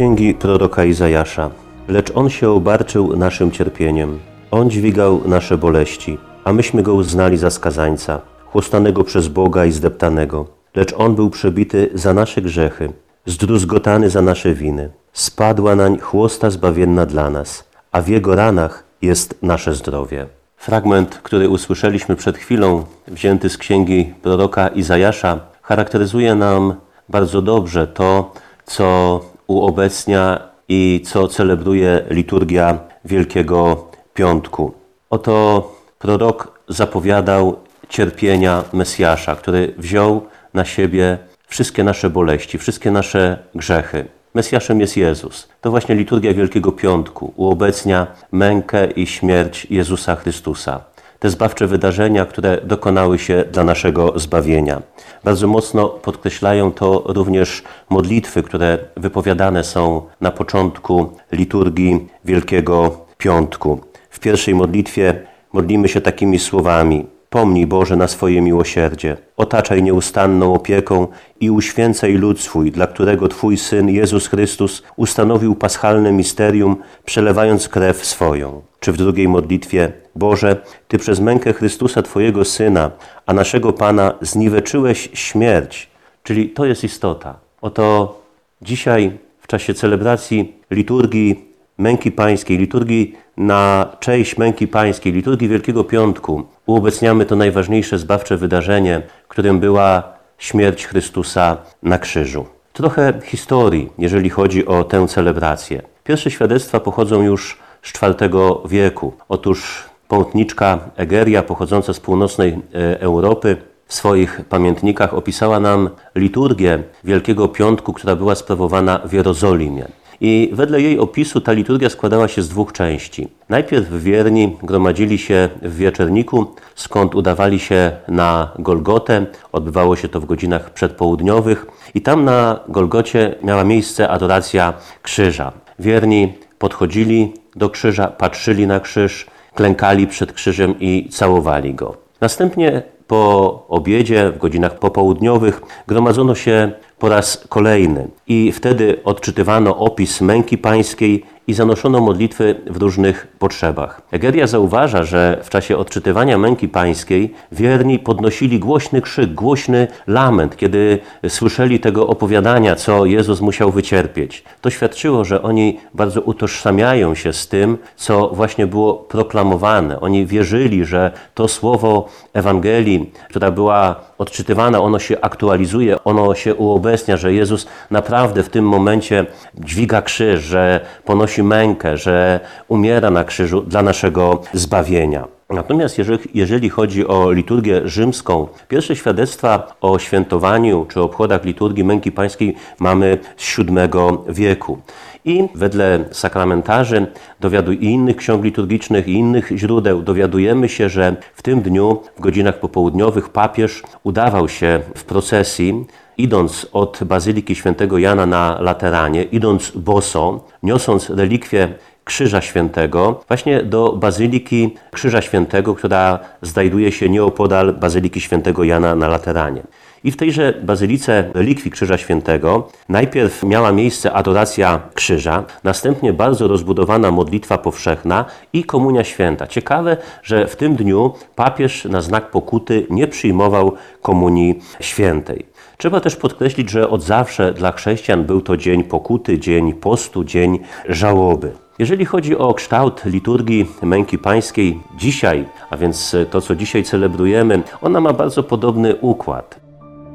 księgi proroka Izajasza. Lecz On się obarczył naszym cierpieniem. On dźwigał nasze boleści, a myśmy Go uznali za skazańca, chłostanego przez Boga i zdeptanego. Lecz On był przebity za nasze grzechy, zdruzgotany za nasze winy. Spadła nań chłosta zbawienna dla nas, a w Jego ranach jest nasze zdrowie. Fragment, który usłyszeliśmy przed chwilą, wzięty z księgi proroka Izajasza, charakteryzuje nam bardzo dobrze to, co uobecnia i co celebruje liturgia Wielkiego Piątku. Oto prorok zapowiadał cierpienia Mesjasza, który wziął na siebie wszystkie nasze boleści, wszystkie nasze grzechy. Mesjaszem jest Jezus. To właśnie liturgia Wielkiego Piątku uobecnia mękę i śmierć Jezusa Chrystusa. Te zbawcze wydarzenia, które dokonały się dla naszego zbawienia. Bardzo mocno podkreślają to również modlitwy, które wypowiadane są na początku liturgii Wielkiego Piątku. W pierwszej modlitwie modlimy się takimi słowami: Pomnij, Boże, na swoje miłosierdzie, otaczaj nieustanną opieką i uświęcaj lud swój, dla którego Twój Syn Jezus Chrystus ustanowił paschalne misterium, przelewając krew swoją. Czy w drugiej modlitwie: Boże, Ty przez mękę Chrystusa, Twojego Syna, a naszego Pana zniweczyłeś śmierć. Czyli to jest istota. Oto dzisiaj w czasie celebracji liturgii Męki Pańskiej, liturgii na cześć Męki Pańskiej, liturgii Wielkiego Piątku uobecniamy to najważniejsze zbawcze wydarzenie, którym była śmierć Chrystusa na krzyżu. Trochę historii, jeżeli chodzi o tę celebrację. Pierwsze świadectwa pochodzą już z IV wieku. Otóż pątniczka Egeria, pochodząca z północnej Europy, w swoich pamiętnikach opisała nam liturgię Wielkiego Piątku, która była sprawowana w Jerozolimie. I wedle jej opisu ta liturgia składała się z dwóch części. Najpierw wierni gromadzili się w wieczerniku, skąd udawali się na Golgotę. Odbywało się to w godzinach przedpołudniowych i tam na Golgocie miała miejsce adoracja krzyża. Wierni podchodzili do krzyża, patrzyli na krzyż, klękali przed krzyżem i całowali go. Następnie po obiedzie, w godzinach popołudniowych, gromadzono się po raz kolejny i wtedy odczytywano opis męki pańskiej i zanoszono modlitwy w różnych potrzebach. Egeria zauważa, że w czasie odczytywania męki pańskiej wierni podnosili głośny krzyk, głośny lament, kiedy słyszeli tego opowiadania, co Jezus musiał wycierpieć. To świadczyło, że oni bardzo utożsamiają się z tym, co właśnie było proklamowane. Oni wierzyli, że to słowo Ewangelii, która była odczytywana, ono się aktualizuje, ono się uobecnia, że Jezus naprawdę w tym momencie dźwiga krzyż, że ponosi mękę, że umiera na krzyżu dla naszego zbawienia. Natomiast jeżeli chodzi o liturgię rzymską, pierwsze świadectwa o świętowaniu czy obchodach liturgii Męki Pańskiej mamy z VII wieku. I wedle sakramentarzy i innych ksiąg liturgicznych i innych źródeł dowiadujemy się, że w tym dniu w godzinach popołudniowych papież udawał się w procesji, idąc od Bazyliki Świętego Jana na Lateranie, idąc boso, niosąc relikwie Krzyża Świętego właśnie do Bazyliki Krzyża Świętego, która znajduje się nieopodal Bazyliki Świętego Jana na Lateranie. I w tejże bazylice relikwii Krzyża Świętego najpierw miała miejsce adoracja krzyża, następnie bardzo rozbudowana modlitwa powszechna i komunia święta. Ciekawe, że w tym dniu papież na znak pokuty nie przyjmował komunii świętej. Trzeba też podkreślić, że od zawsze dla chrześcijan był to dzień pokuty, dzień postu, dzień żałoby. Jeżeli chodzi o kształt liturgii Męki Pańskiej dzisiaj, a więc to, co dzisiaj celebrujemy, ona ma bardzo podobny układ.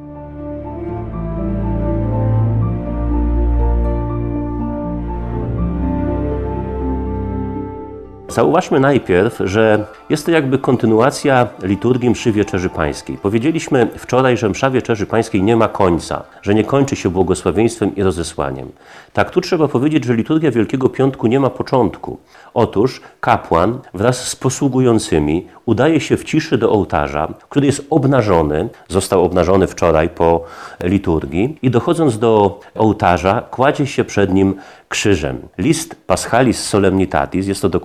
Zauważmy najpierw, że jest to jakby kontynuacja liturgii mszy Wieczerzy Pańskiej. Powiedzieliśmy wczoraj, że msza Wieczerzy Pańskiej nie ma końca, że nie kończy się błogosławieństwem i rozesłaniem. Tak, tu trzeba powiedzieć, że liturgia Wielkiego Piątku nie ma początku. Otóż kapłan wraz z posługującymi udaje się w ciszy do ołtarza, który jest obnażony, został obnażony wczoraj po liturgii i dochodząc do ołtarza kładzie się przed nim krzyżem. List Paschalis Solemnitatis, jest to dokument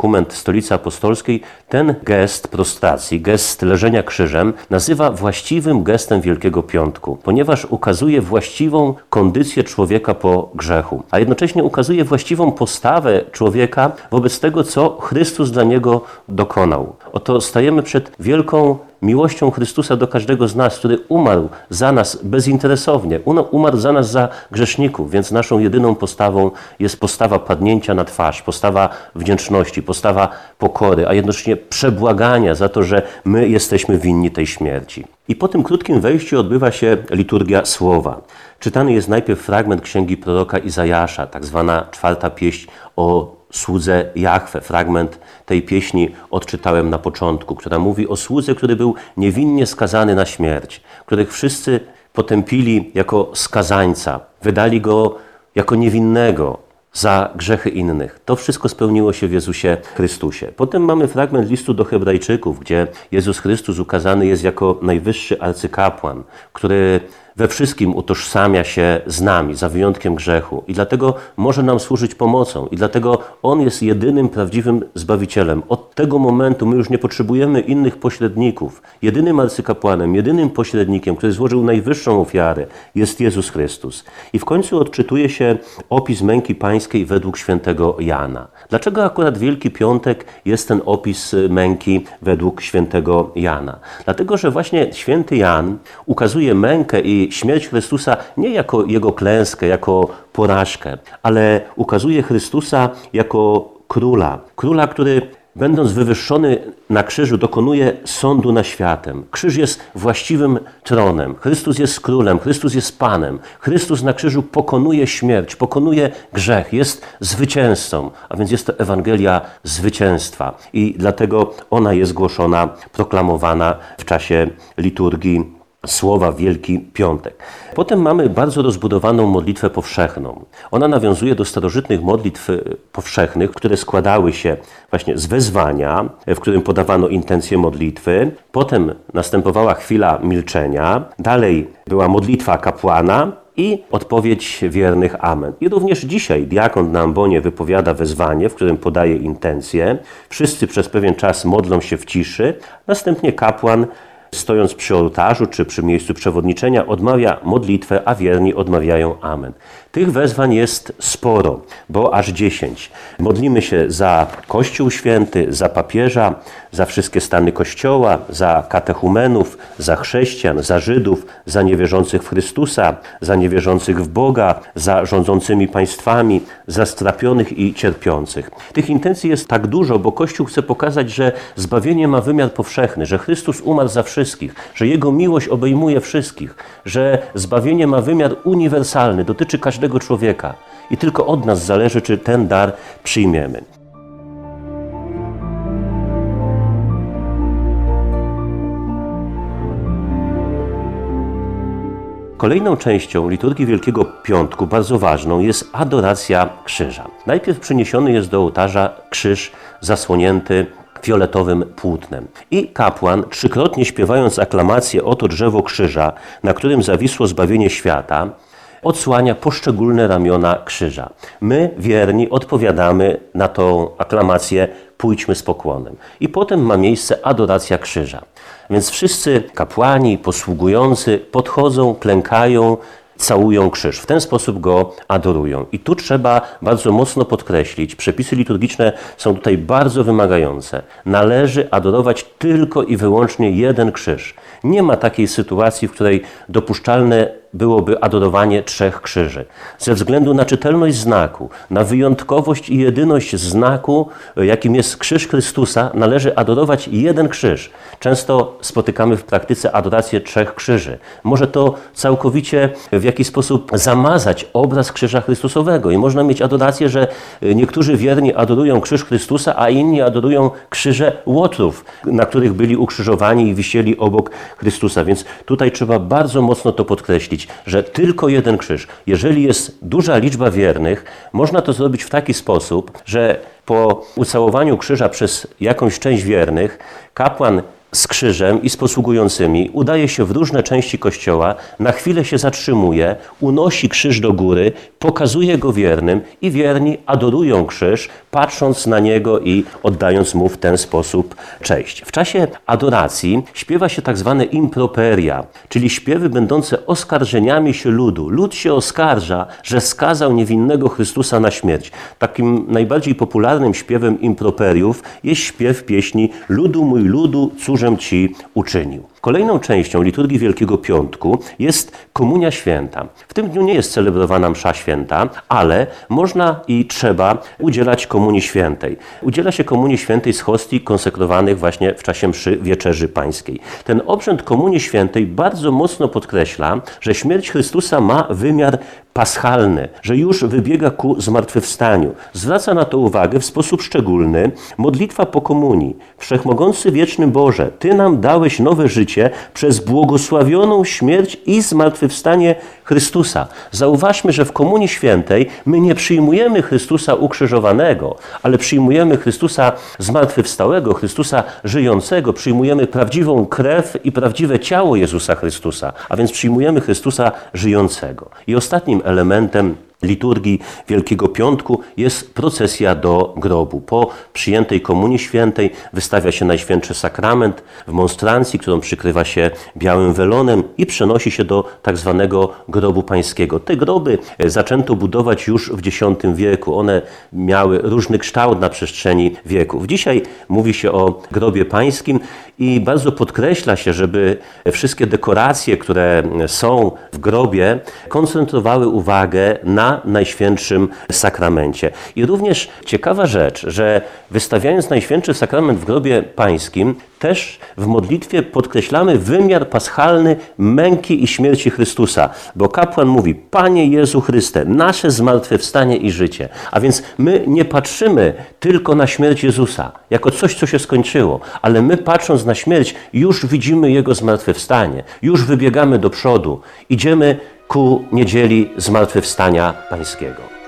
Stolicy Apostolskiej, ten gest prostracji, gest leżenia krzyżem nazywa właściwym gestem Wielkiego Piątku, ponieważ ukazuje właściwą kondycję człowieka po grzechu, a jednocześnie ukazuje właściwą postawę człowieka wobec tego, co Chrystus dla niego dokonał. Oto stajemy przed wielką miłością Chrystusa do każdego z nas, który umarł za nas bezinteresownie, umarł za nas, za grzeszników, więc naszą jedyną postawą jest postawa padnięcia na twarz, postawa wdzięczności, postawa pokory, a jednocześnie przebłagania za to, że my jesteśmy winni tej śmierci. I po tym krótkim wejściu odbywa się liturgia słowa. Czytany jest najpierw fragment księgi proroka Izajasza, tak zwana 4. pieśń o słudze Jahwe. Fragment tej pieśni odczytałem na początku, która mówi o słudze, który był niewinnie skazany na śmierć, których wszyscy potępili jako skazańca, wydali go jako niewinnego za grzechy innych. To wszystko spełniło się w Jezusie Chrystusie. Potem mamy fragment listu do Hebrajczyków, gdzie Jezus Chrystus ukazany jest jako najwyższy arcykapłan, który we wszystkim utożsamia się z nami, za wyjątkiem grzechu. I dlatego może nam służyć pomocą. I dlatego On jest jedynym prawdziwym Zbawicielem. Od tego momentu my już nie potrzebujemy innych pośredników. Jedynym arcykapłanem, jedynym pośrednikiem, który złożył najwyższą ofiarę, jest Jezus Chrystus. I w końcu odczytuje się opis męki pańskiej według świętego Jana. Dlaczego akurat Wielki Piątek jest ten opis męki według świętego Jana? Dlatego, że właśnie święty Jan ukazuje mękę i śmierć Chrystusa nie jako Jego klęskę, jako porażkę, ale ukazuje Chrystusa jako króla. Króla, który będąc wywyższony na krzyżu dokonuje sądu nad światem. Krzyż jest właściwym tronem. Chrystus jest królem, Chrystus jest Panem. Chrystus na krzyżu pokonuje śmierć, pokonuje grzech, jest zwycięzcą, a więc jest to Ewangelia zwycięstwa. I dlatego ona jest głoszona, proklamowana w czasie liturgii słowa w Wielki Piątek. Potem mamy bardzo rozbudowaną modlitwę powszechną. Ona nawiązuje do starożytnych modlitw powszechnych, które składały się właśnie z wezwania, w którym podawano intencje modlitwy. Potem następowała chwila milczenia. Dalej była modlitwa kapłana i odpowiedź wiernych amen. I również dzisiaj diakon na ambonie wypowiada wezwanie, w którym podaje intencje. Wszyscy przez pewien czas modlą się w ciszy. Następnie kapłan, stojąc przy ołtarzu czy przy miejscu przewodniczenia, odmawia modlitwę, a wierni odmawiają amen. Tych wezwań jest sporo, bo aż 10. Modlimy się za Kościół Święty, za papieża, za wszystkie stany Kościoła, za katechumenów, za chrześcijan, za Żydów, za niewierzących w Chrystusa, za niewierzących w Boga, za rządzącymi państwami, za strapionych i cierpiących. Tych intencji jest tak dużo, bo Kościół chce pokazać, że zbawienie ma wymiar powszechny, że Chrystus umarł za wszystkich, że Jego miłość obejmuje wszystkich, że zbawienie ma wymiar uniwersalny, dotyczy każdego człowieka i tylko od nas zależy, czy ten dar przyjmiemy. Kolejną częścią liturgii Wielkiego Piątku, bardzo ważną, jest adoracja krzyża. Najpierw przyniesiony jest do ołtarza krzyż zasłonięty fioletowym płótnem. I kapłan, trzykrotnie śpiewając aklamację "Oto drzewo krzyża, na którym zawisło zbawienie świata", odsłania poszczególne ramiona krzyża. My, wierni, odpowiadamy na tą aklamację "Pójdźmy z pokłonem". I potem ma miejsce adoracja krzyża. Więc wszyscy kapłani, posługujący podchodzą, klękają, całują krzyż. W ten sposób go adorują. I tu trzeba bardzo mocno podkreślić, przepisy liturgiczne są tutaj bardzo wymagające. Należy adorować tylko i wyłącznie jeden krzyż. Nie ma takiej sytuacji, w której dopuszczalne byłoby adorowanie 3 krzyży. Ze względu na czytelność znaku, na wyjątkowość i jedyność znaku, jakim jest krzyż Chrystusa, należy adorować jeden krzyż. Często spotykamy w praktyce adorację 3 krzyży. Może to całkowicie w jakiś sposób zamazać obraz krzyża Chrystusowego i można mieć adorację, że niektórzy wierni adorują krzyż Chrystusa, a inni adorują krzyże łotrów, na których byli ukrzyżowani i wisieli obok Chrystusa. Więc tutaj trzeba bardzo mocno to podkreślić, że tylko jeden krzyż. Jeżeli jest duża liczba wiernych, można to zrobić w taki sposób, że po ucałowaniu krzyża przez jakąś część wiernych, kapłan z krzyżem i z posługującymi udaje się w różne części kościoła, na chwilę się zatrzymuje, unosi krzyż do góry, pokazuje go wiernym i wierni adorują krzyż, patrząc na niego i oddając mu w ten sposób cześć. W czasie adoracji śpiewa się tak zwane improperia, czyli śpiewy będące oskarżeniami się ludu. Lud się oskarża, że skazał niewinnego Chrystusa na śmierć. Takim najbardziej popularnym śpiewem improperiów jest śpiew pieśni Ludu mój ludu, cóżem ci uczynił. Kolejną częścią liturgii Wielkiego Piątku jest Komunia Święta. W tym dniu nie jest celebrowana msza święta, ale można i trzeba udzielać Komunii Świętej. Udziela się Komunii Świętej z hostii konsekrowanych właśnie w czasie mszy Wieczerzy Pańskiej. Ten obrzęd Komunii Świętej bardzo mocno podkreśla, że śmierć Chrystusa ma wymiar paschalny, że już wybiega ku zmartwychwstaniu. Zwraca na to uwagę w sposób szczególny modlitwa po komunii. Wszechmogący wieczny Boże, Ty nam dałeś nowe życie przez błogosławioną śmierć i zmartwychwstanie Chrystusa. Zauważmy, że w Komunii Świętej my nie przyjmujemy Chrystusa ukrzyżowanego, ale przyjmujemy Chrystusa zmartwychwstałego, Chrystusa żyjącego, przyjmujemy prawdziwą krew i prawdziwe ciało Jezusa Chrystusa, a więc przyjmujemy Chrystusa żyjącego. I ostatnim elementem liturgii Wielkiego Piątku jest procesja do grobu. Po przyjętej Komunii Świętej wystawia się Najświętszy Sakrament w monstrancji, którą przykrywa się białym welonem i przenosi się do tak zwanego grobu pańskiego. Te groby zaczęto budować już w X wieku. One miały różny kształt na przestrzeni wieków. Dzisiaj mówi się o grobie pańskim i bardzo podkreśla się, żeby wszystkie dekoracje, które są w grobie, koncentrowały uwagę na Najświętszym Sakramencie. I również ciekawa rzecz, że wystawiając Najświętszy Sakrament w grobie pańskim, też w modlitwie podkreślamy wymiar paschalny męki i śmierci Chrystusa, bo kapłan mówi: Panie Jezu Chryste, nasze zmartwychwstanie i życie. A więc my nie patrzymy tylko na śmierć Jezusa, jako coś, co się skończyło, ale my patrząc na śmierć już widzimy Jego zmartwychwstanie, już wybiegamy do przodu, idziemy ku niedzieli zmartwychwstania pańskiego.